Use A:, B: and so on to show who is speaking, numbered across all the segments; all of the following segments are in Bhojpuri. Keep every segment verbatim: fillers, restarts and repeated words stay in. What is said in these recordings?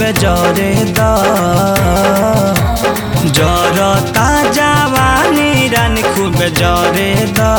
A: जरे द जरता जवानी रानी खूब जरे द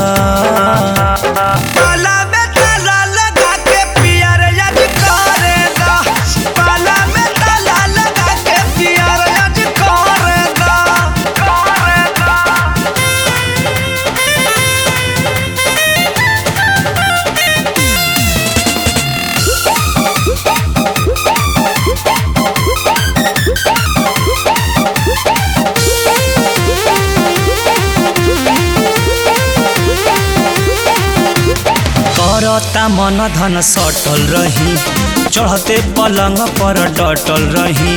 A: करता मन धन सटल रही चढ़ते पलंग पर डटल रही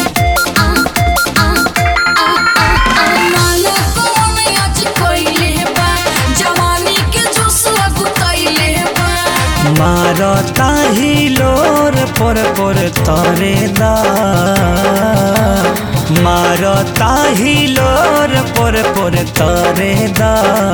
A: मारता ही लोर पर पर तरे दा मारता ही लोर पर पर तरे दा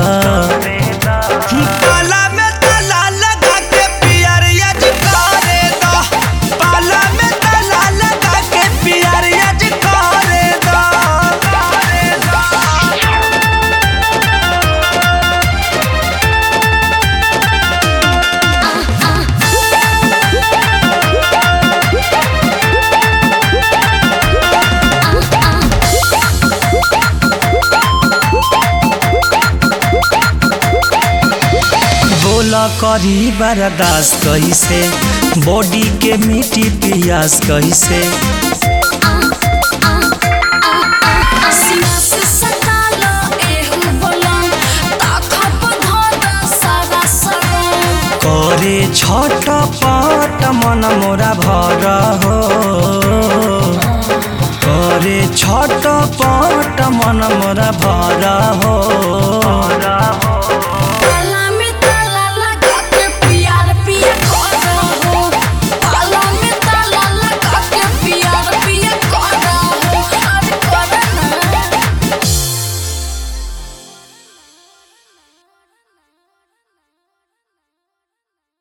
A: करी बर्दाश्त कैसे बॉडी के मिट्टी पियास कैसे करे छट पट मन मोरा भर हो करे छट पट मन मोरा भर हो।